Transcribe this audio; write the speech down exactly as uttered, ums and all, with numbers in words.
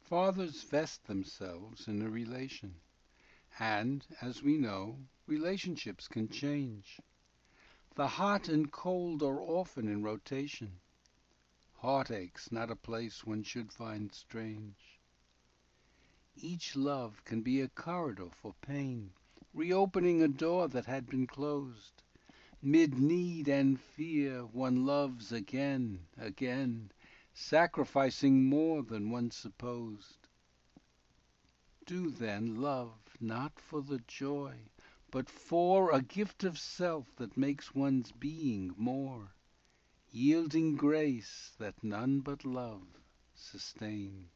Fathers vest themselves in a relation, and, as we know, relationships can change. The hot and cold are often in rotation. Heartache's not a place one should find strange. Each love can be a corridor for pain, reopening a door that had been closed. Mid need and fear one loves again, again, sacrificing more than one supposed. Do then love not for the joy, but for a gift of self that makes one's being more, yielding grace that none but love sustains.